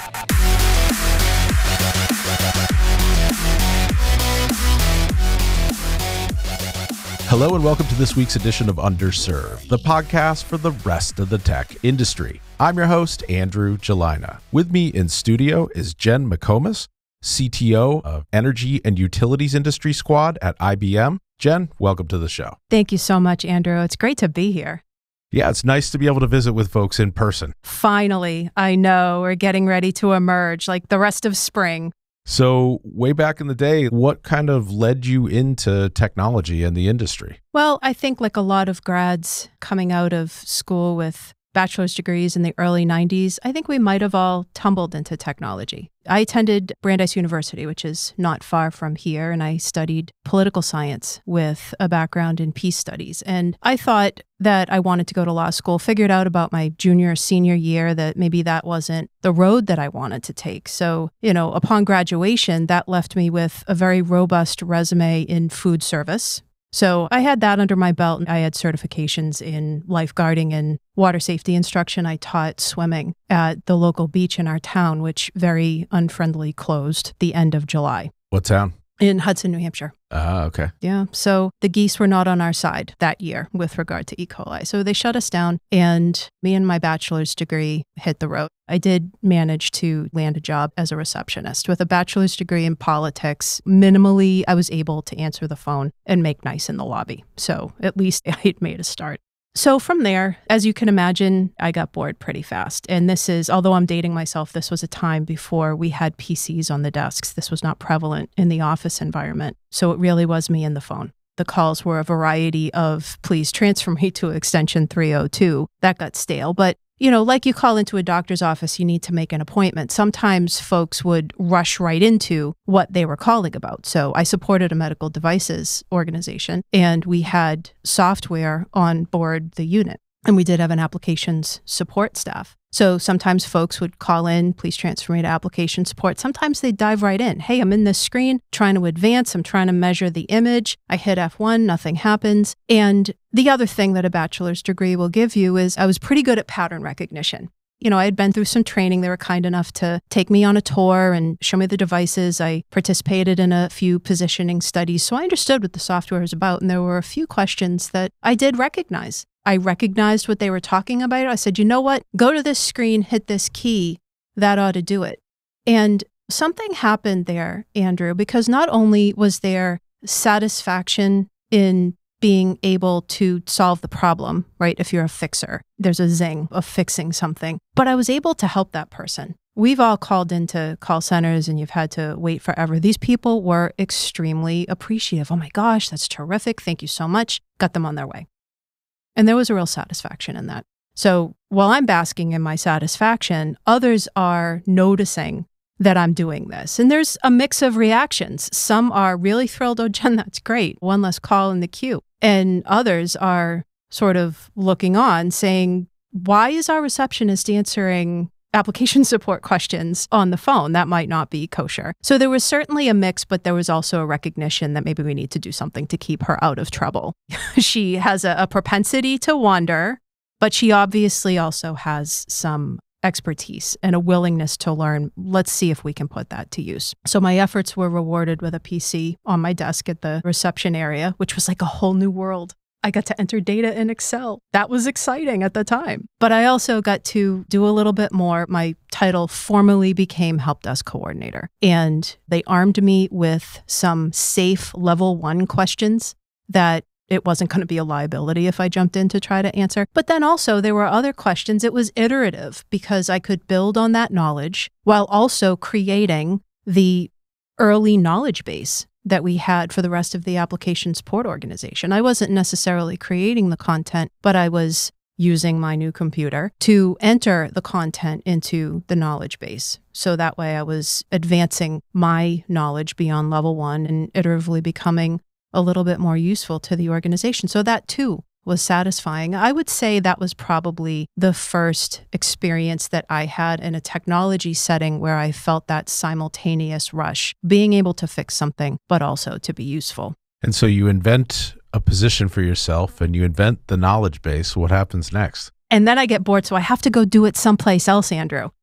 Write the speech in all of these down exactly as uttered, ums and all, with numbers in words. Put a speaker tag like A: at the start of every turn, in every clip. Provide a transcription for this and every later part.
A: Hello and welcome to this week's edition of Underserved, the podcast for the rest of the tech industry. I'm your host, Andrew Gelina. With me in studio is Jen McComas, C T O of Energy and Utilities Industry Squad at I B M. Jen, welcome to the show.
B: Thank you so much, Andrew. It's great to be here.
A: Yeah, it's nice to be able to visit with folks in person.
B: Finally, I know we're getting ready to emerge like the rest of spring.
A: So way back in the day, what kind of led you into technology and the industry?
B: Well, I think like a lot of grads coming out of school with bachelor's degrees in the early nineties, I think we might have all tumbled into technology. I attended Brandeis University, which is not far from here, and I studied political science with a background in peace studies. And I thought that I wanted to go to law school, figured out about my junior or senior year that maybe that wasn't the road that I wanted to take. So, you know, upon graduation, that left me with a very robust resume in food service. So I had that under my belt. I had certifications in lifeguarding and water safety instruction. I taught swimming at the local beach in our town, which very unfriendly closed the end of July.
A: What town?
B: In Hudson, New Hampshire.
A: Ah, okay.
B: Yeah. So the geese were not on our side that year with regard to E. coli. So they shut us down, and me and my bachelor's degree hit the road. I did manage to land a job as a receptionist with a bachelor's degree in politics. Minimally, I was able to answer the phone and make nice in the lobby. So at least I had made a start. So from there, as you can imagine, I got bored pretty fast. And this is, although I'm dating myself, this was a time before we had P Cs on the desks. This was not prevalent in the office environment. So it really was me and the phone. The calls were a variety of, please transfer me to extension three oh two. That got stale. But, you know, like you call into a doctor's office, you need to make an appointment. Sometimes folks would rush right into what they were calling about. So I supported a medical devices organization, and we had software on board the unit. And we did have an applications support staff. So sometimes folks would call in, please transfer me to application support. Sometimes they'd dive right in. Hey, I'm in this screen, trying to advance. I'm trying to measure the image. I hit F one, nothing happens. And the other thing that a bachelor's degree will give you is I was pretty good at pattern recognition. You know, I had been through some training. They were kind enough to take me on a tour and show me the devices. I participated in a few positioning studies. So I understood what the software was about. And there were a few questions that I did recognize. I recognized what they were talking about. I said, you know what? Go to this screen, hit this key. That ought to do it. And something happened there, Andrew, because not only was there satisfaction in being able to solve the problem, right? If you're a fixer, there's a zing of fixing something. But I was able to help that person. We've all called into call centers and you've had to wait forever. These people were extremely appreciative. Oh my gosh, that's terrific. Thank you so much. Got them on their way. And there was a real satisfaction in that. So while I'm basking in my satisfaction, others are noticing that I'm doing this. And there's a mix of reactions. Some are really thrilled, oh, Jen, that's great. One less call in the queue. And others are sort of looking on saying, why is our receptionist answering application support questions on the phone? That might not be kosher. So there was certainly a mix, but there was also a recognition that maybe we need to do something to keep her out of trouble. She has a, a propensity to wander, but she obviously also has some expertise and a willingness to learn. Let's see if we can put that to use. So my efforts were rewarded with a P C on my desk at the reception area, which was like a whole new world. I got to enter data in Excel. That was exciting at the time. But I also got to do a little bit more. My title formally became help desk coordinator. And they armed me with some safe level one questions that it wasn't going to be a liability if I jumped in to try to answer. But then also there were other questions. It was iterative because I could build on that knowledge while also creating the early knowledge base that we had for the rest of the application support organization. I wasn't necessarily creating the content, but I was using my new computer to enter the content into the knowledge base. So that way I was advancing my knowledge beyond level one and iteratively becoming a little bit more useful to the organization. So that too was satisfying. I would say that was probably the first experience that I had in a technology setting where I felt that simultaneous rush, being able to fix something, but also to be useful.
A: And so you invent a position for yourself and you invent the knowledge base. What happens next?
B: And then I get bored, so I have to go do it someplace else, Andrew.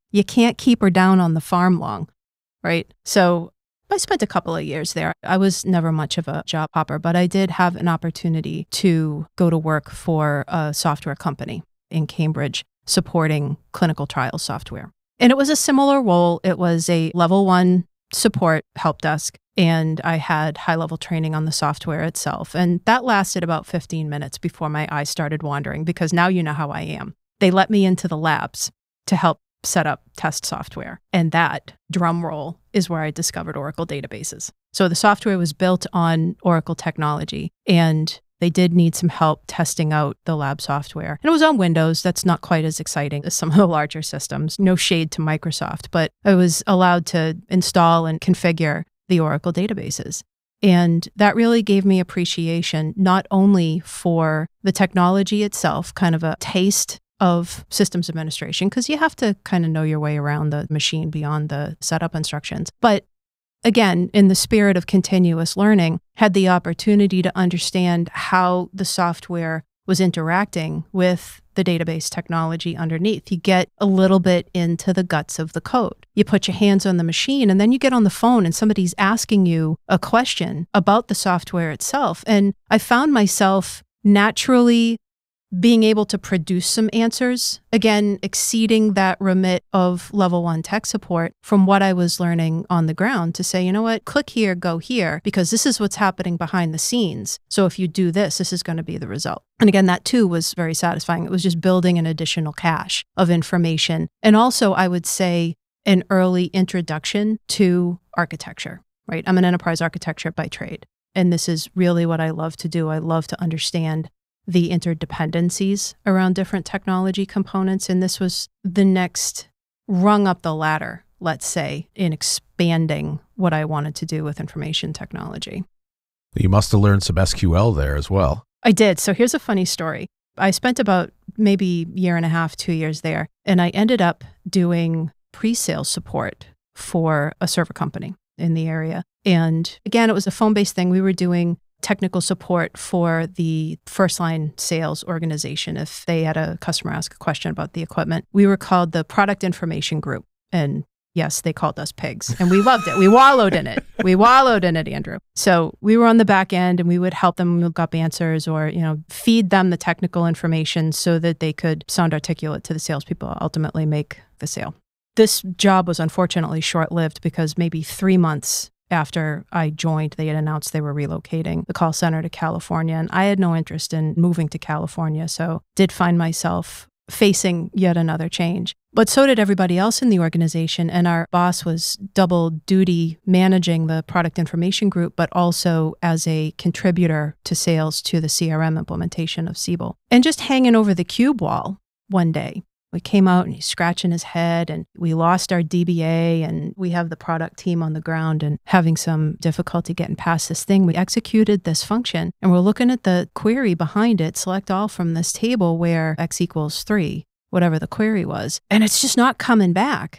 B: You can't keep her down on the farm long, right? So I spent a couple of years there. I was never much of a job hopper, but I did have an opportunity to go to work for a software company in Cambridge supporting clinical trial software. And it was a similar role. It was a level one support help desk, and I had high-level training on the software itself. And that lasted about fifteen minutes before my eyes started wandering, because now you know how I am. They let me into the labs to help set up test software. And that, drum roll, is where I discovered Oracle databases. So the software was built on Oracle technology, and they did need some help testing out the lab software. And it was on Windows. That's not quite as exciting as some of the larger systems. No shade to Microsoft, but I was allowed to install and configure the Oracle databases. And that really gave me appreciation, not only for the technology itself, kind of a taste of systems administration, because you have to kind of know your way around the machine beyond the setup instructions, but again, in the spirit of continuous learning, had the opportunity to understand how the software was interacting with the database technology underneath. You get a little bit into the guts of the code. You put your hands on the machine, and then you get on the phone and somebody's asking you a question about the software itself. And I found myself naturally being able to produce some answers, again, exceeding that remit of level one tech support from what I was learning on the ground, to say, you know what, click here, go here, because this is what's happening behind the scenes. So if you do this, this is going to be the result. And again, that too was very satisfying. It was just building an additional cache of information. And also, I would say, an early introduction to architecture, right? I'm an enterprise architect by trade. And this is really what I love to do. I love to understand the interdependencies around different technology components. And this was the next rung up the ladder, let's say, in expanding what I wanted to do with information technology.
A: You must have learned some S Q L there as well.
B: I did. So here's a funny story. I spent about maybe a year and a half, two years there, and I ended up doing pre-sales support for a server company in the area. And again, it was a phone-based thing. We were doing technical support for the first line sales organization. If they had a customer ask a question about the equipment, we were called the product information group. And yes, they called us pigs, and we loved it. We wallowed in it. We wallowed in it, Andrew. So we were on the back end, and we would help them look up answers, or, you know, feed them the technical information so that they could sound articulate to the salespeople, ultimately make the sale. This job was unfortunately short-lived, because maybe three months after I joined, they had announced they were relocating the call center to California, and I had no interest in moving to California, so did find myself facing yet another change. But so did everybody else in the organization, and our boss was double duty managing the product information group, but also as a contributor to sales to the C R M implementation of Siebel. And just hanging over the cube wall one day, we came out and he's scratching his head, and we lost our D B A, and we have the product team on the ground and having some difficulty getting past this thing. We executed this function, and we're looking at the query behind it, select all from this table where X equals three, whatever the query was, and it's just not coming back.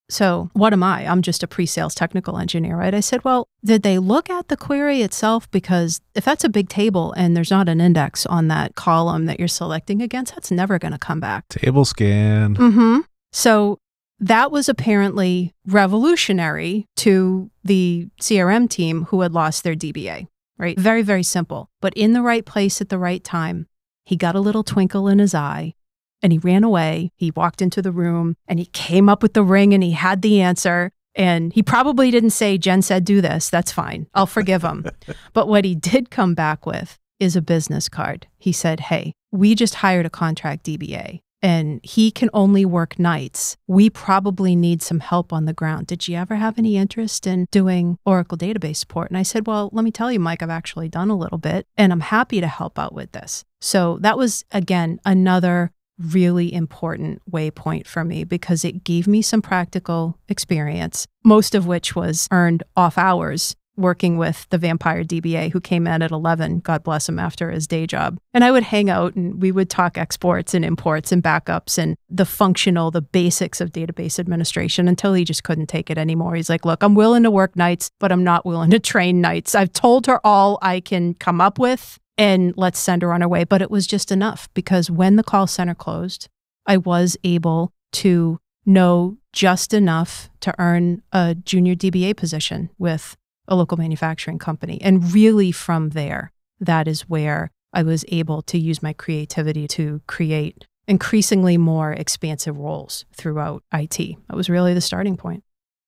B: So what am I? I'm just a pre-sales technical engineer, right? I said, well, did they look at the query itself? Because if that's a big table and there's not an index on that column that you're selecting against, that's never going to come back.
A: Table scan.
B: Mm-hmm. So that was apparently revolutionary to the C R M team who had lost their D B A, right? Very, very simple, but in the right place at the right time. He got a little twinkle in his eye. And he ran away. He walked into the room and he came up with the ring and he had the answer. And he probably didn't say, Jen said, do this. That's fine. I'll forgive him. But what he did come back with is a business card. He said, hey, we just hired a contract D B A and he can only work nights. We probably need some help on the ground. Did you ever have any interest in doing Oracle database support? And I said, well, let me tell you, Mike, I've actually done a little bit and I'm happy to help out with this. So that was, again, another really important waypoint for me, because it gave me some practical experience, most of which was earned off hours working with the vampire D B A who came in at eleven, God bless him, after his day job. And I would hang out and we would talk exports and imports and backups and the functional, the basics of database administration, until he just couldn't take it anymore. He's like, look, I'm willing to work nights, but I'm not willing to train nights. I've told her all I can come up with, and let's send her on her way. But it was just enough, because when the call center closed, I was able to know just enough to earn a junior D B A position with a local manufacturing company. And really from there, that is where I was able to use my creativity to create increasingly more expansive roles throughout I T. That was really the starting point.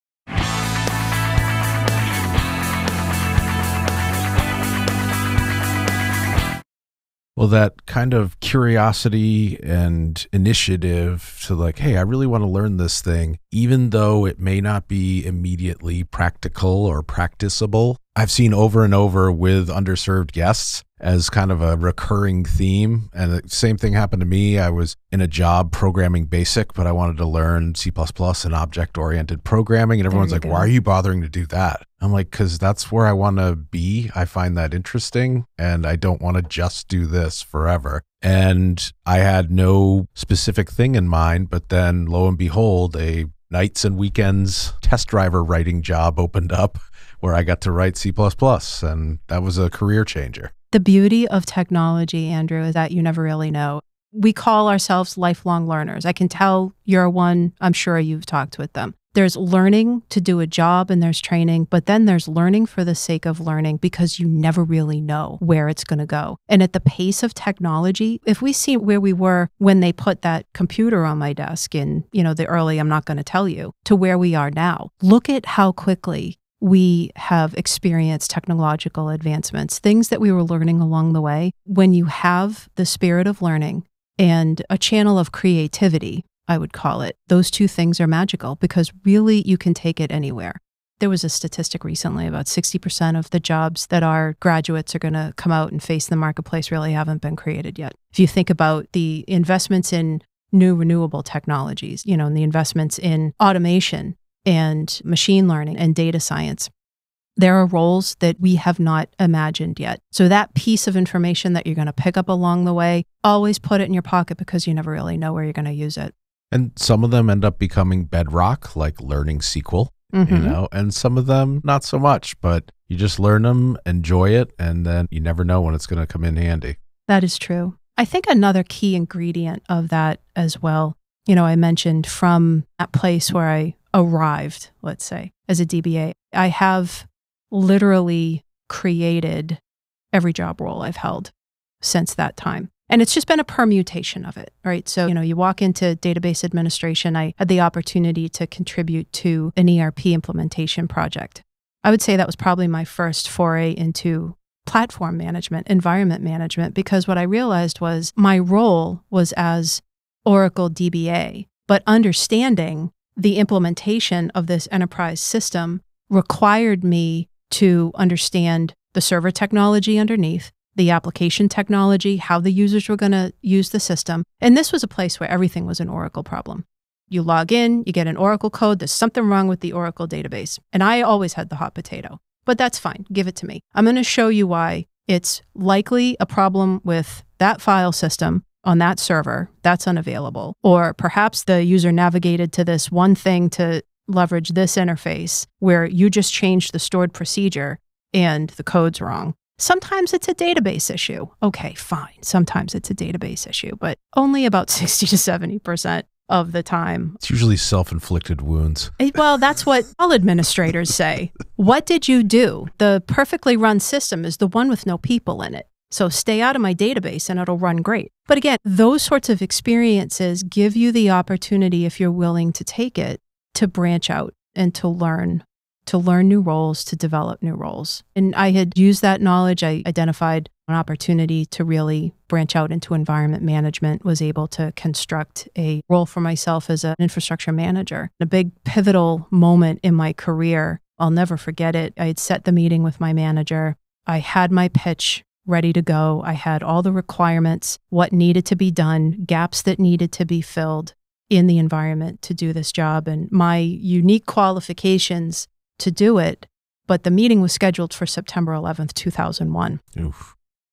A: Well, that kind of curiosity and initiative to like, hey, I really want to learn this thing, even though it may not be immediately practical or practicable. I've seen over and over with underserved guests as kind of a recurring theme. And the same thing happened to me. I was in a job programming BASIC, but I wanted to learn C plus plus and object-oriented programming. And everyone's like,
B: go.
A: why are you bothering to do that? I'm like, because that's where I want to be. I find that interesting, and I don't want to just do this forever. And I had no specific thing in mind, but then lo and behold, a nights and weekends test driver writing job opened up where I got to write C plus plus, and that was a career changer.
B: The beauty of technology, Andrew, is that you never really know. We call ourselves lifelong learners. I can tell you're one. I'm sure you've talked with them. There's learning to do a job and there's training, but then there's learning for the sake of learning because you never really know where it's going to go. And at the pace of technology, if we see where we were when they put that computer on my desk in, you know, the early, I'm not going to tell you, to where we are now, look at how quickly we have experienced technological advancements, things that we were learning along the way. When you have the spirit of learning and a channel of creativity, I would call it, those two things are magical because really you can take it anywhere. There was a statistic recently about sixty percent of the jobs that our graduates are going to come out and face in the marketplace really haven't been created yet. If you think about the investments in new renewable technologies, you know, and the investments in automation and machine learning and data science, there are roles that we have not imagined yet. So that piece of information that you're going to pick up along the way, always put it in your pocket because you never really know where you're going to use it.
A: And some of them end up becoming bedrock, like learning S Q L, mm-hmm. you know, and some of them not so much, but you just learn them, enjoy it, and then you never know when it's going to come in handy.
B: That is true. I think another key ingredient of that as well, you know, I mentioned from that place where I arrived, let's say, as a D B A, I have literally created every job role I've held since that time. And it's just been a permutation of it, right? So, you know, you walk into database administration. I had the opportunity to contribute to an E R P implementation project. I would say that was probably my first foray into platform management, environment management, because what I realized was my role was as Oracle D B A, but understanding the implementation of this enterprise system required me to understand the server technology underneath, the application technology, how the users were going to use the system. And this was a place where everything was an Oracle problem. You log in, you get an Oracle code, there's something wrong with the Oracle database. And I always had the hot potato, but that's fine. Give it to me. I'm going to show you why it's likely a problem with that file system on that server that's unavailable. Or perhaps the user navigated to this one thing to leverage this interface where you just changed the stored procedure and the code's wrong. Sometimes it's a database issue. Okay, fine. Sometimes it's a database issue, but only about sixty to seventy percent of the time.
A: It's usually self-inflicted wounds.
B: Well, that's what all administrators say. What did you do? The perfectly run system is the one with no people in it. So stay out of my database and it'll run great. But again, those sorts of experiences give you the opportunity, if you're willing to take it, to branch out and to learn, to learn new roles, to develop new roles. And I had used that knowledge. I identified an opportunity to really branch out into environment management, was able to construct a role for myself as an infrastructure manager. A big pivotal moment in my career. I'll never forget it. I had set the meeting with my manager. I had my pitch ready to go. I had all the requirements, what needed to be done, gaps that needed to be filled in the environment to do this job, and my unique qualifications to do it. But the meeting was scheduled for September eleventh, two thousand one.
A: Oof.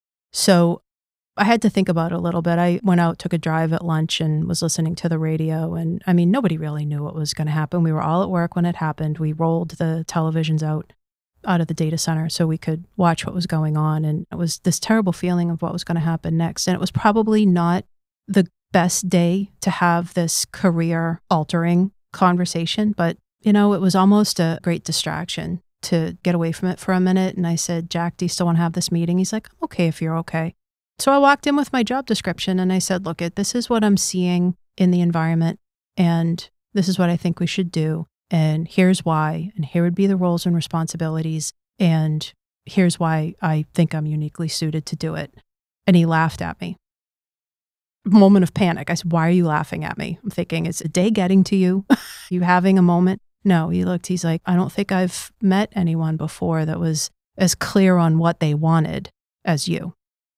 B: So I had to think about it a little bit. I went out, took a drive at lunch and was listening to the radio. And I mean, nobody really knew what was going to happen. We were all at work when it happened. We rolled the televisions out out of the data center so we could watch what was going on. And it was this terrible feeling of what was going to happen next. And it was probably not the best day to have this career altering conversation, but, you know, it was almost a great distraction to get away from it for a minute. And I said, Jack, do you still want to have this meeting? He's like, okay, if you're okay. So I walked in with my job description and I said, look, it, this is what I'm seeing in the environment. And this is what I think we should do. And here's why. And here would be the roles and responsibilities. And here's why I think I'm uniquely suited to do it. And he laughed at me. Moment of panic. I said, why are you laughing at me? I'm thinking, is a day getting to you? You having a moment? No, he looked, he's like, I don't think I've met anyone before that was as clear on what they wanted as you.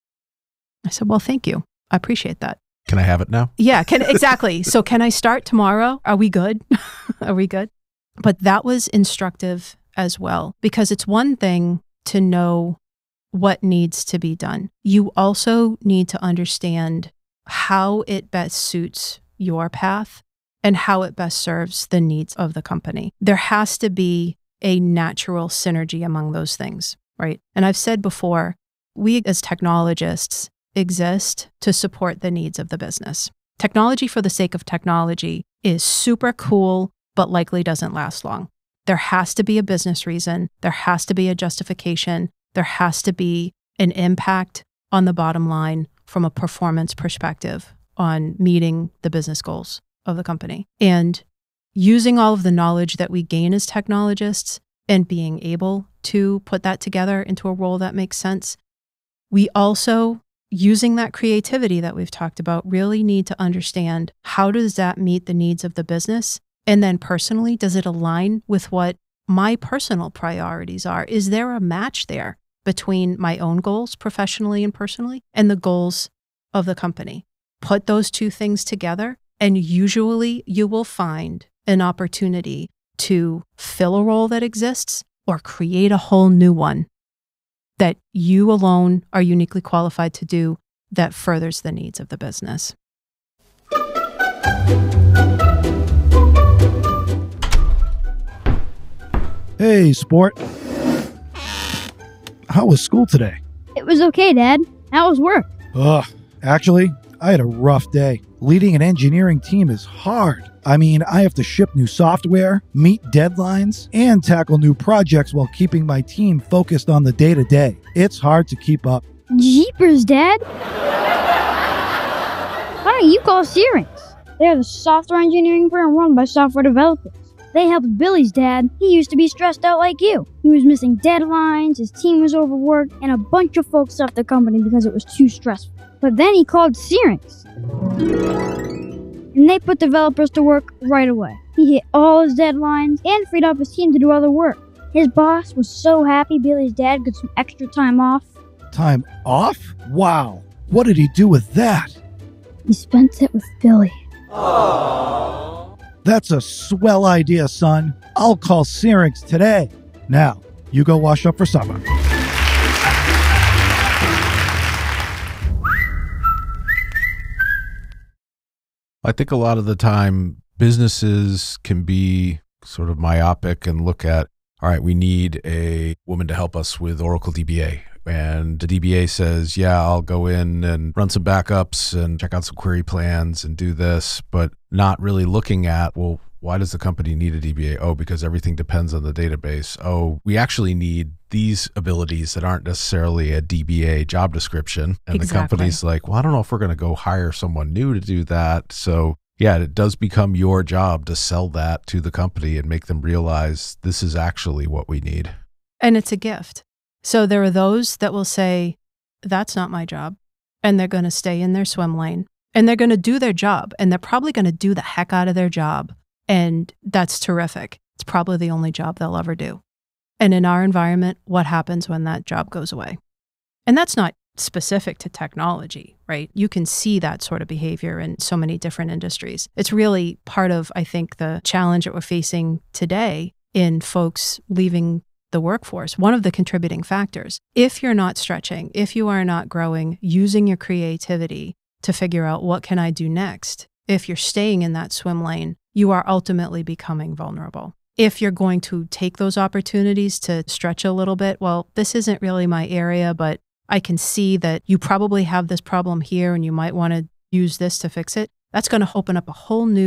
B: I said, well, thank you. I appreciate that.
A: Can I have it now?
B: Yeah, can, exactly. So can I start tomorrow? Are we good? Are we good? But that was instructive as well, because it's one thing to know what needs to be done. You also need to understand how it best suits your path and how it best serves the needs of the company. There has to be a natural synergy among those things, right? And I've said before, we as technologists exist to support the needs of the business. Technology for the sake of technology is super cool, but likely doesn't last long. There has to be a business reason. There has to be a justification. There has to be an impact on the bottom line from a performance perspective on meeting the business goals of the company. And using all of the knowledge that we gain as technologists and being able to put that together into a role that makes sense, we also, using that creativity that we've talked about, really need to understand how does that meet the needs of the business? And then personally, does it align with what my personal priorities are? Is there a match there between my own goals professionally and personally and the goals of the company? Put those two things together, and usually you will find an opportunity to fill a role that exists or create a whole new one that you alone are uniquely qualified to do that furthers the needs of the business.
C: Hey, sport. How was school today?
D: It was okay, Dad. How was work?
C: Ugh, actually, I had a rough day. Leading an engineering team is hard. I mean, I have to ship new software, meet deadlines, and tackle new projects while keeping my team focused on the day-to-day. It's hard to keep up.
D: Jeepers, Dad. Why don't you call Syrinx? They're the software engineering firm run by software developers. They helped Billy's dad. He used to be stressed out like you. He was missing deadlines, his team was overworked, and a bunch of folks left the company because it was too stressful. But then he called Syrinx, and they put developers to work right away. He hit all his deadlines and freed up his team to do other work. His boss was so happy Billy's dad got some extra time off.
C: Time off? Wow. What did he do with that?
D: He spent it with Billy.
C: Aww. That's a swell idea, son. I'll call Syrinx today. Now, you go wash up for supper.
A: I think a lot of the time businesses can be sort of myopic and look at, all right, we need a woman to help us with Oracle D B A. And the D B A says, yeah, I'll go in and run some backups and check out some query plans and do this, but not really looking at, well, why does the company need a D B A? Oh, because everything depends on the database. Oh, we actually need these abilities that aren't necessarily a D B A job description. And
B: Exactly.
A: The company's like, well, I don't know if we're going to go hire someone new to do that. So yeah, it does become your job to sell that to the company and make them realize this is actually what we need.
B: And it's a gift. So there are those that will say, that's not my job. And they're going to stay in their swim lane. And they're going to do their job. And they're probably going to do the heck out of their job. And that's terrific. It's probably the only job they'll ever do. And in our environment, what happens when that job goes away? And that's not specific to technology, right? You can see that sort of behavior in so many different industries. It's really part of, I think, the challenge that we're facing today in folks leaving the workforce. One of the contributing factors, if you're not stretching, if you are not growing, using your creativity to figure out what can I do next, if you're staying in that swim lane, you are ultimately becoming vulnerable. If you're going to take those opportunities to stretch a little bit, well, this isn't really my area, but I can see that you probably have this problem here and you might want to use this to fix it. That's going to open up a whole new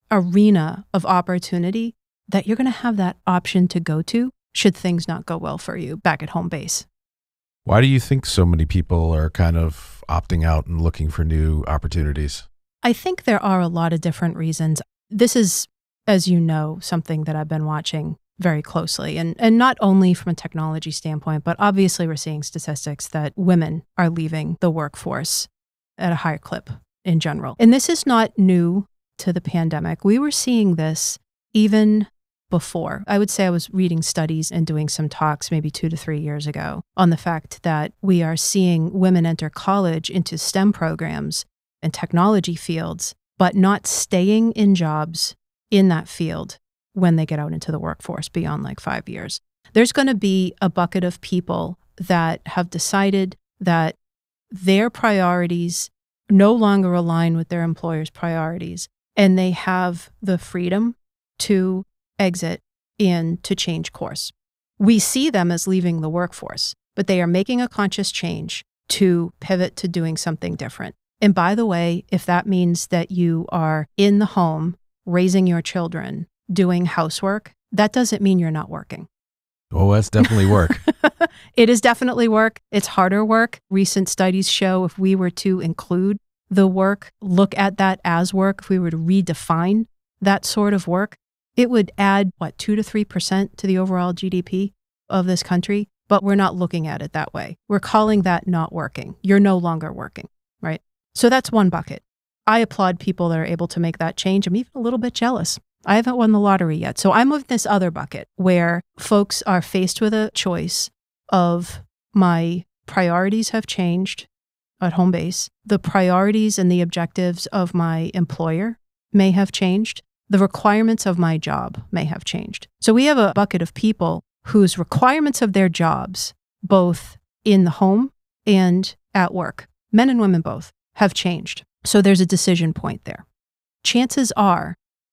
B: arena of opportunity that you're going to have that option to go to should things not go well for you back at home base.
A: Why do you think so many people are kind of opting out and looking for new opportunities?
B: I think there are a lot of different reasons. This is, as you know, something that I've been watching very closely, and, and not only from a technology standpoint, but obviously we're seeing statistics that women are leaving the workforce at a higher clip in general. And this is not new to the pandemic. We were seeing this even before. I would say I was reading studies and doing some talks maybe two to three years ago on the fact that we are seeing women enter college into STEM programs and technology fields, but not staying in jobs in that field when they get out into the workforce beyond like five years. There's going to be a bucket of people that have decided that their priorities no longer align with their employer's priorities, and they have the freedom to exit and to change course. We see them as leaving the workforce, but they are making a conscious change to pivot to doing something different. And by the way, if that means that you are in the home, raising your children, doing housework, that doesn't mean you're not working.
A: Oh, that's definitely work.
B: It is definitely work. It's harder work. Recent studies show if we were to include the work, look at that as work, if we were to redefine that sort of work, it would add, what, two to three percent to the overall G D P of this country. But we're not looking at it that way. We're calling that not working. You're no longer working, right? So that's one bucket. I applaud people that are able to make that change. I'm even a little bit jealous. I haven't won the lottery yet. So I'm of this other bucket where folks are faced with a choice of my priorities have changed at home base. The priorities and the objectives of my employer may have changed. The requirements of my job may have changed. So we have a bucket of people whose requirements of their jobs, both in the home and at work, men and women both, have changed. So there's a decision point there. Chances are,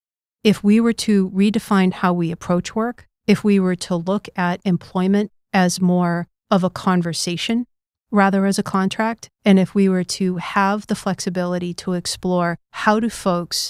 B: if we were to redefine how we approach work, if we were to look at employment as more of a conversation rather as a contract, and if we were to have the flexibility to explore how do folks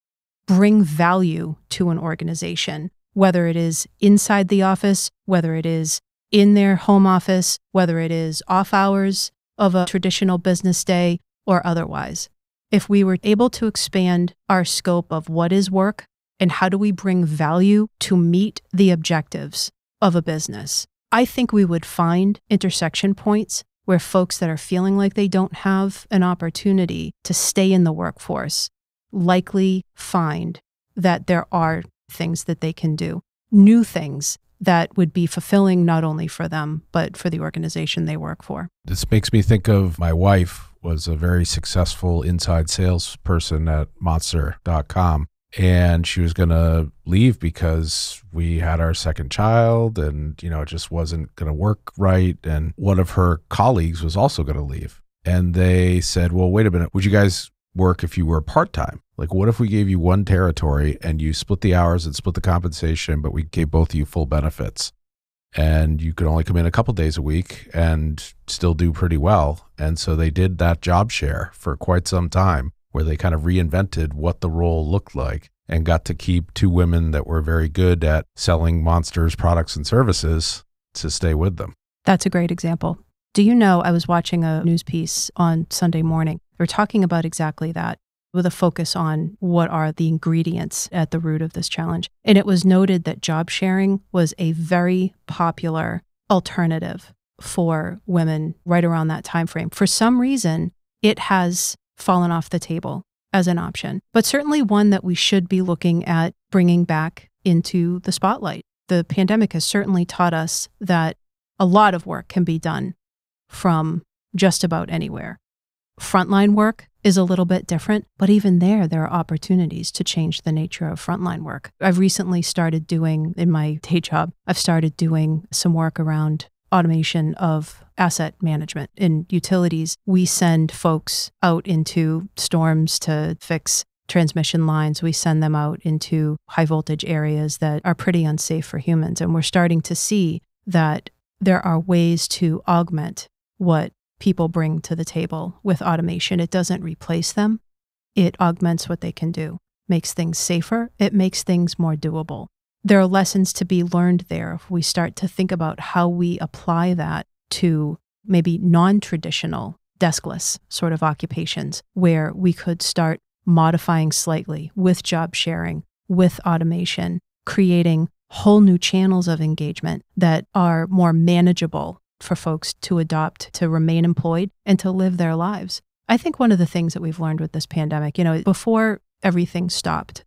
B: bring value to an organization, whether it is inside the office, whether it is in their home office, whether it is off hours of a traditional business day or otherwise. If we were able to expand our scope of what is work and how do we bring value to meet the objectives of a business, I think we would find intersection points where folks that are feeling like they don't have an opportunity to stay in the workforce likely find that there are things that they can do, new things that would be fulfilling not only for them, but for the organization they work for.
A: This makes me think of my wife was a very successful inside salesperson at Monster dot com. And she was going to leave because we had our second child and, you know, it just wasn't going to work right. And one of her colleagues was also going to leave. And they said, well, wait a minute, would you guys work if you were part-time? Like, what if we gave you one territory and you split the hours and split the compensation, but we gave both of you full benefits? And you could only come in a couple days a week and still do pretty well. And so they did that job share for quite some time, where they kind of reinvented what the role looked like and got to keep two women that were very good at selling Monster's products and services to stay with them.
B: That's a great example. Do you know, I was watching a news piece on Sunday morning. They were talking about exactly that, with a focus on what are the ingredients at the root of this challenge. And it was noted that job sharing was a very popular alternative for women right around that time frame. For some reason, it has fallen off the table as an option, but certainly one that we should be looking at bringing back into the spotlight. The pandemic has certainly taught us that a lot of work can be done from just about anywhere. Frontline work is a little bit different, but even there, there are opportunities to change the nature of frontline work. I've recently started doing, in my day job, I've started doing some work around automation of asset management. In utilities, we send folks out into storms to fix transmission lines. We send them out into high voltage areas that are pretty unsafe for humans. And we're starting to see that there are ways to augment what people bring to the table with automation. It doesn't replace them. It augments what they can do. makes things safer. It makes things more doable. There are lessons to be learned there if we start to think about how we apply that to maybe non-traditional deskless sort of occupations where we could start modifying slightly with job sharing, with automation, creating whole new channels of engagement that are more manageable for folks to adopt, to remain employed, and to live their lives. I think one of the things that we've learned with this pandemic, you know, before everything stopped,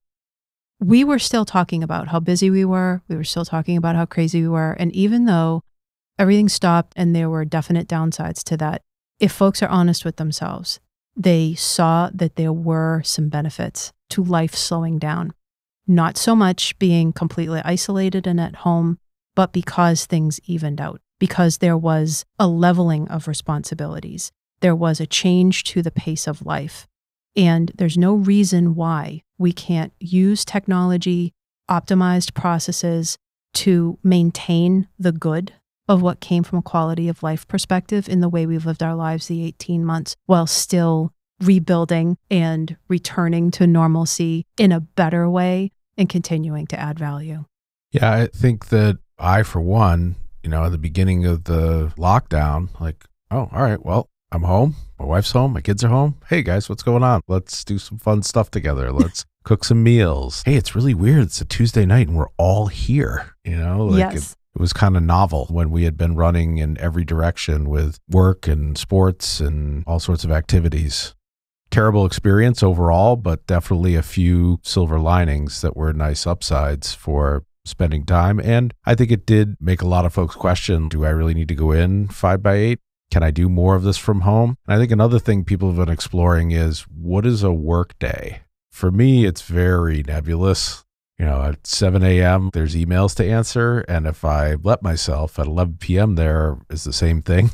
B: we were still talking about how busy we were. We were still talking about how crazy we were. And even though everything stopped and there were definite downsides to that, if folks are honest with themselves, they saw that there were some benefits to life slowing down. Not so much being completely isolated and at home, but because things evened out, because there was a leveling of responsibilities. There was a change to the pace of life. And there's no reason why we can't use technology, optimized processes to maintain the good of what came from a quality of life perspective in the way we've lived our lives the eighteen months, while still rebuilding and returning to normalcy in a better way and continuing to add value.
A: Yeah, I think that I, for one, you know, at the beginning of the lockdown, like, oh, all right, well, I'm home. My wife's home. My kids are home. Hey, guys, what's going on? Let's do some fun stuff together. Let's cook some meals. Hey, it's really weird. It's a Tuesday night and we're all here, you know? Like
B: yes.
A: It, it was kind of novel when we had been running in every direction with work and sports and all sorts of activities. Terrible experience overall, but definitely a few silver linings that were nice upsides for spending time. And I think it did make a lot of folks question, do I really need to go in five by eight? Can I do more of this from home? And I think another thing people have been exploring is, what is a work day? For me, it's very nebulous. You know, at seven a.m., there's emails to answer. And if I let myself at eleven p.m., there is the same thing.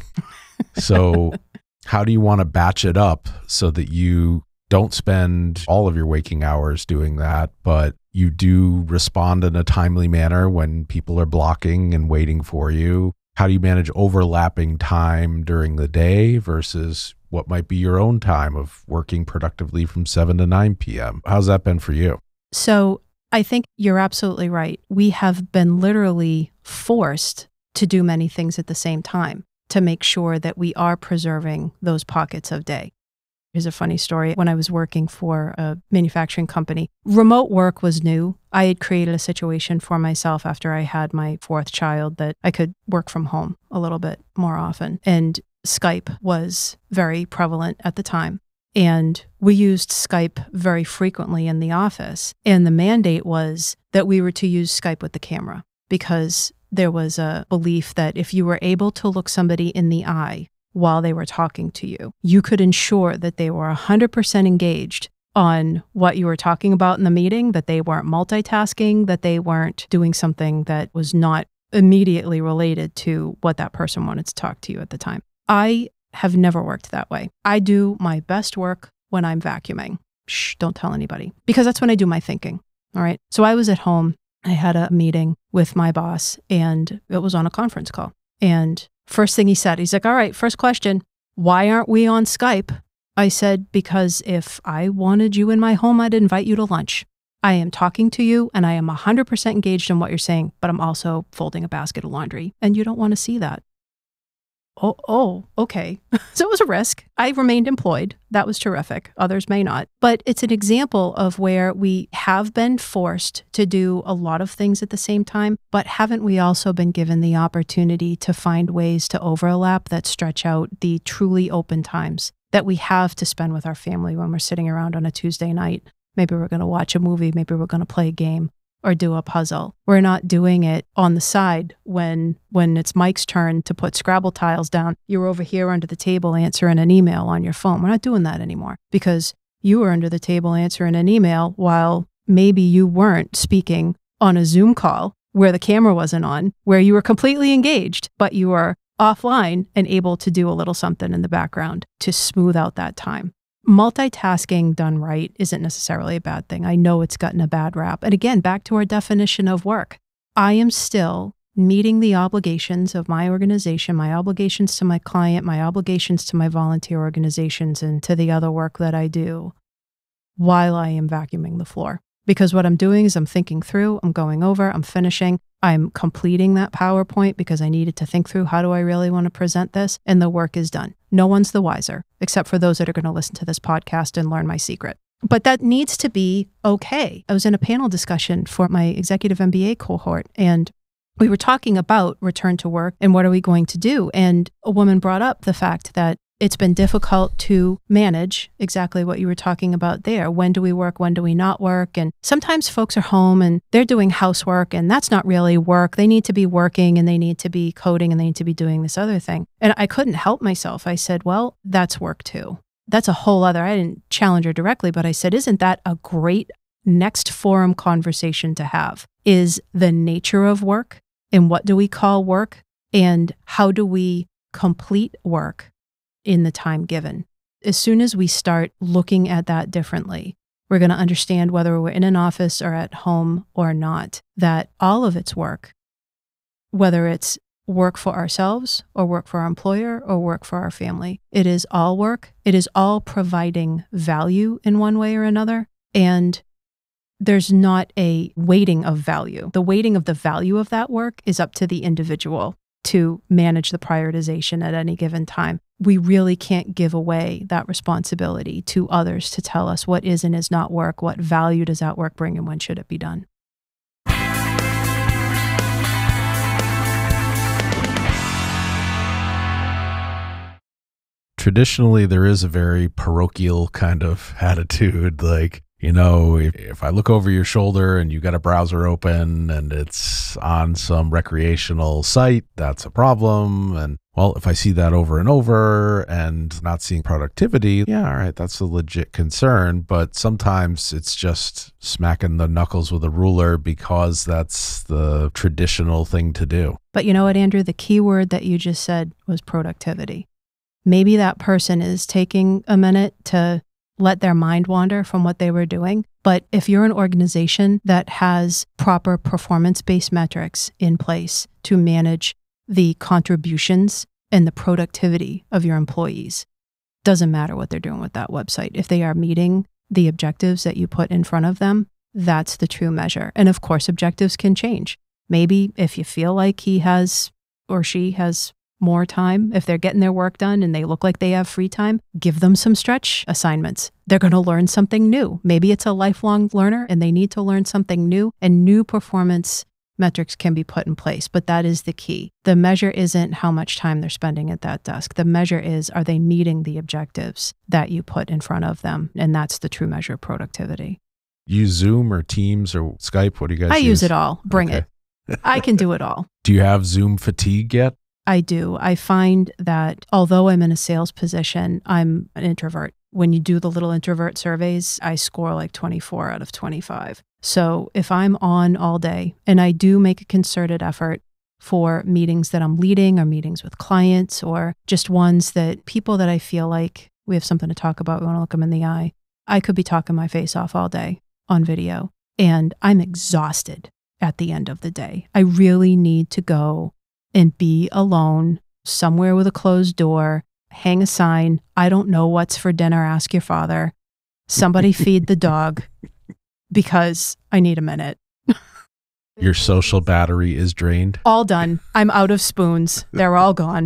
A: So how do you want to batch it up so that you don't spend all of your waking hours doing that, but you do respond in a timely manner when people are blocking and waiting for you? How do you manage overlapping time during the day versus what might be your own time of working productively from seven to nine p.m.? How's that been for you?
B: So I think you're absolutely right. We have been literally forced to do many things at the same time to make sure that we are preserving those pockets of day. Here's a funny story. When I was working for a manufacturing company, remote work was new. I had created a situation for myself after I had my fourth child that I could work from home a little bit more often. And Skype was very prevalent at the time. And we used Skype very frequently in the office. And the mandate was that we were to use Skype with the camera because there was a belief that if you were able to look somebody in the eye while they were talking to you, you could ensure that they were one hundred percent engaged on what you were talking about in the meeting, that they weren't multitasking, that they weren't doing something that was not immediately related to what that person wanted to talk to you at the time. I have never worked that way. I do my best work when I'm vacuuming. Shh, don't tell anybody, because that's when I do my thinking. All right. So I was at home. I had a meeting with my boss and it was on a conference call. And first thing he said, he's like, all right, first question, why aren't we on Skype? I said, because if I wanted you in my home, I'd invite you to lunch. I am talking to you and I am one hundred percent engaged in what you're saying, but I'm also folding a basket of laundry and you don't want to see that. Oh, oh, okay. So it was a risk. I remained employed. That was terrific. Others may not. But it's an example of where we have been forced to do a lot of things at the same time, but haven't we also been given the opportunity to find ways to overlap that stretch out the truly open times that we have to spend with our family when we're sitting around on a Tuesday night? Maybe we're going to watch a movie. Maybe we're going to play a game or do a puzzle. We're not doing it on the side when when it's Mike's turn to put Scrabble tiles down. You're over here under the table answering an email on your phone. We're not doing that anymore because you were under the table answering an email while maybe you weren't speaking on a Zoom call where the camera wasn't on, where you were completely engaged, but you were offline and able to do a little something in the background to smooth out that time. Multitasking done right isn't necessarily a bad thing. I know it's gotten a bad rap. And again, back to our definition of work. I am still meeting the obligations of my organization, my obligations to my client, my obligations to my volunteer organizations and to the other work that I do while I am vacuuming the floor. Because what I'm doing is I'm thinking through, I'm going over, I'm finishing, I'm completing that PowerPoint because I needed to think through how do I really want to present this, and the work is done. No one's the wiser, except for those that are going to listen to this podcast and learn my secret. But that needs to be okay. I was in a panel discussion for my executive M B A cohort, and we were talking about return to work and what are we going to do? And a woman brought up the fact that it's been difficult to manage exactly what you were talking about there. When do we work? When do we not work? And sometimes folks are home and they're doing housework, and that's not really work. They need to be working and they need to be coding and they need to be doing this other thing. And I couldn't help myself. I said, well, that's work too. That's a whole other, I didn't challenge her directly, but I said, isn't that a great next forum conversation to have? Is the nature of work and what do we call work and how do we complete work in the time given? As soon as we start looking at that differently, we're going to understand whether we're in an office or at home or not, that all of it's work, whether it's work for ourselves or work for our employer or work for our family. It is all work. It is all providing value in one way or another. And there's not a weighting of value. The weighting of the value of that work is up to the individual to manage the prioritization at any given time. We really can't give away that responsibility to others to tell us what is and is not work, what value does that work bring, and when should it be done.
A: Traditionally, there is a very parochial kind of attitude, like, you know, if, if I look over your shoulder and you got a browser open and it's on some recreational site, that's a problem. And well, if I see that over and over and not seeing productivity, yeah, all right, that's a legit concern. But sometimes it's just smacking the knuckles with a ruler because that's the traditional thing to do.
B: But you know what, Andrew? The key word that you just said was productivity. Maybe that person is taking a minute to let their mind wander from what they were doing. But if you're an organization that has proper performance-based metrics in place to manage the contributions and the productivity of your employees, doesn't matter what they're doing with that website. If they are meeting the objectives that you put in front of them, that's the true measure. And of course, objectives can change. Maybe if you feel like he has or she has more time, if they're getting their work done and they look like they have free time, give them some stretch assignments. They're going to learn something new. Maybe it's a lifelong learner and they need to learn something new, and new performance metrics can be put in place. But that is the key. The measure isn't how much time they're spending at that desk. The measure is, are they meeting the objectives that you put in front of them? And that's the true measure of productivity.
A: Use Zoom or Teams or Skype? What do you guys
B: I
A: use?
B: use it all. Bring
A: Okay.
B: it. I can do it all.
A: Do you have Zoom fatigue yet?
B: I do. I find that although I'm in a sales position, I'm an introvert. When you do the little introvert surveys, I score like twenty-four out of twenty-five. So if I'm on all day, and I do make a concerted effort for meetings that I'm leading or meetings with clients or just ones that people that I feel like we have something to talk about, we want to look them in the eye, I could be talking my face off all day on video, and I'm exhausted at the end of the day. I really need to go and be alone somewhere with a closed door, hang a sign, I don't know what's for dinner, ask your father, somebody feed the dog, because I need a minute.
A: Your social battery is drained?
B: All done. I'm out of spoons. They're all gone.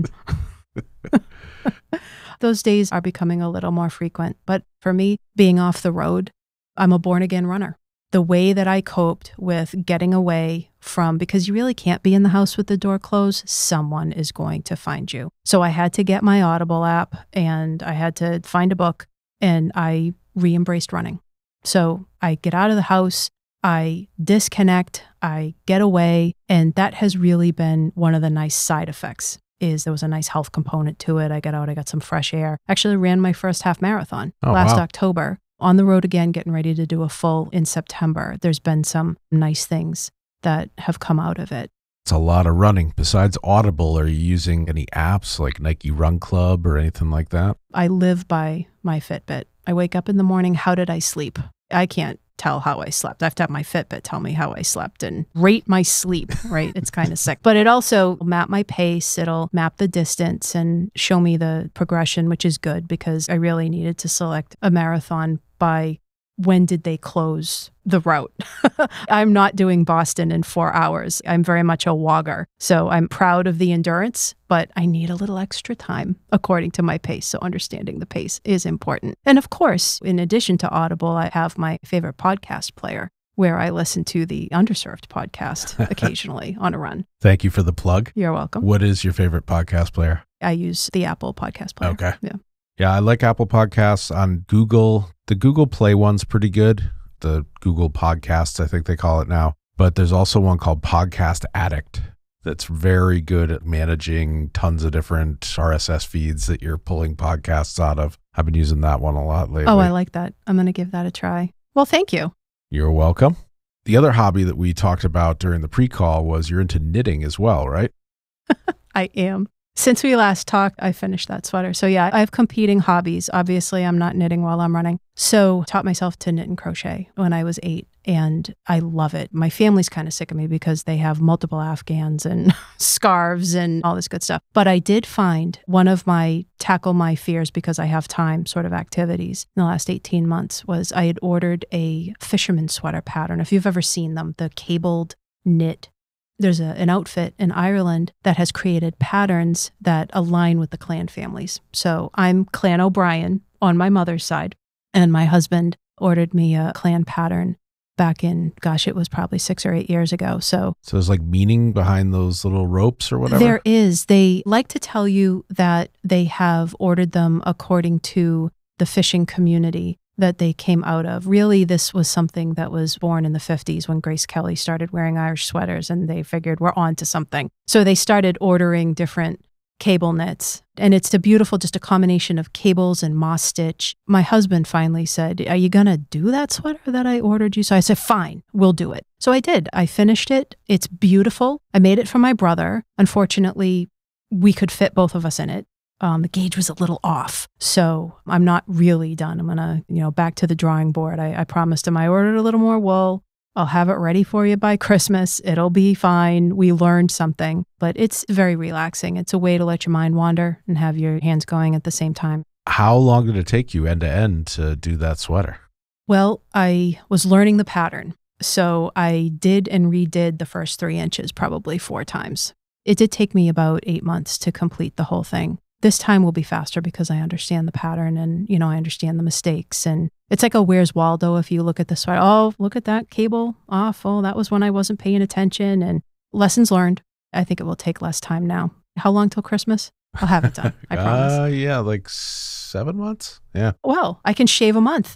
B: Those days are becoming a little more frequent. But for me, being off the road, I'm a born-again runner. The way that I coped with getting away from, because you really can't be in the house with the door closed, someone is going to find you. So I had to get my Audible app and I had to find a book, and I re-embraced running. So I get out of the house, I disconnect, I get away, and that has really been one of the nice side effects. Is there was a nice health component to it. I got out, I got some fresh air. Actually ran my first half marathon
A: Oh,
B: last
A: wow.
B: October. On the road again, getting ready to do a full in September. There's been some nice things that have come out of it.
A: It's a lot of running. Besides Audible, are you using any apps like Nike Run Club or anything like that?
B: I live by my Fitbit. I wake up in the morning, how did I sleep? I can't tell how I slept. I have to have my Fitbit tell me how I slept and rate my sleep, right? It's kind of sick. But it also map my pace. It'll map the distance and show me the progression, which is good because I really needed to select a marathon by when did they close the route? I'm not doing Boston in four hours. I'm very much a wogger. So I'm proud of the endurance, but I need a little extra time according to my pace. So understanding the pace is important. And of course, in addition to Audible, I have my favorite podcast player where I listen to the Underserved podcast occasionally on a run.
A: Thank you for the plug.
B: You're welcome.
A: What is your favorite podcast player?
B: I use the Apple podcast player.
A: Okay.
B: Yeah.
A: Yeah, I like Apple Podcasts. On Google, the Google Play one's pretty good. The Google Podcasts, I think they call it now. But there's also one called Podcast Addict that's very good at managing tons of different R S S feeds that you're pulling podcasts out of. I've been using that one a lot lately.
B: Oh, I like that. I'm going to give that a try. Well, thank you.
A: You're welcome. The other hobby that we talked about during the pre-call was you're into knitting as well, right?
B: I am. Since we last talked, I finished that sweater. So yeah, I have competing hobbies. Obviously, I'm not knitting while I'm running. So taught myself to knit and crochet when I was eight, and I love it. My family's kind of sick of me because they have multiple Afghans and scarves and all this good stuff. But I did find one of my tackle my fears because I have time sort of activities in the last eighteen months was I had ordered a fisherman sweater pattern. If you've ever seen them, the cabled knit. There's a, an outfit in Ireland that has created patterns that align with the clan families. So I'm Clan O'Brien on my mother's side, and my husband ordered me a clan pattern back in, gosh, it was probably six or eight years ago. So,
A: so there's like meaning behind those little ropes or whatever?
B: There is. They like to tell you that they have ordered them according to the fishing community that they came out of. Really, this was something that was born in the fifties when Grace Kelly started wearing Irish sweaters, and they figured we're on to something. So they started ordering different cable knits, and it's a beautiful, just a combination of cables and moss stitch. My husband finally said, are you going to do that sweater that I ordered you? So I said, fine, we'll do it. So I did. I finished it. It's beautiful. I made it for my brother. Unfortunately, we could fit both of us in it. Um, the gauge was a little off. So I'm not really done. I'm going to, you know, back to the drawing board. I, I promised him I ordered a little more wool. I'll have it ready for you by Christmas. It'll be fine. We learned something, but it's very relaxing. It's a way to let your mind wander and have your hands going at the same time.
A: How long did it take you end to end to do that sweater?
B: Well, I was learning the pattern. So I did and redid the first three inches probably four times. It did take me about eight months to complete the whole thing. This time will be faster because I understand the pattern and, you know, I understand the mistakes. And it's like a Where's Waldo if you look at the sweater. Oh, look at that cable off. Oh, that was when I wasn't paying attention. And lessons learned. I think it will take less time now. How long till Christmas? I'll have it done. I promise.
A: Uh, yeah, like seven months. Yeah.
B: Well, I can shave a month.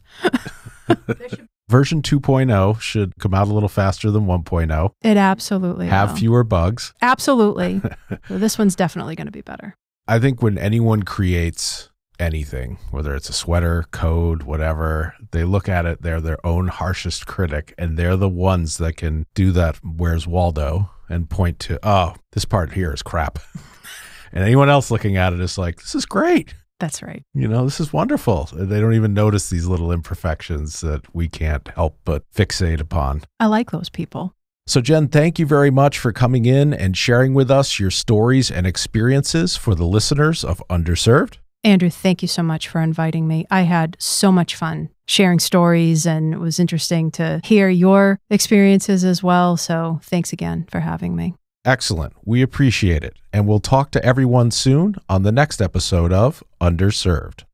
A: Version two point oh should come out a little faster than one point oh.
B: It absolutely
A: Have
B: will.
A: fewer bugs.
B: Absolutely. So this one's definitely going to be better.
A: I think when anyone creates anything, whether it's a sweater, code, whatever, they look at it, they're their own harshest critic, and they're the ones that can do that Where's Waldo and point to, oh, this part here is crap. And anyone else looking at it is like, this is great.
B: That's right.
A: You know, this is wonderful. They don't even notice these little imperfections that we can't help but fixate upon.
B: I like those people.
A: So Jen, thank you very much for coming in and sharing with us your stories and experiences for the listeners of Underserved.
B: Andrew, thank you so much for inviting me. I had so much fun sharing stories, and it was interesting to hear your experiences as well. So thanks again for having me.
A: Excellent. We appreciate it. And we'll talk to everyone soon on the next episode of Underserved.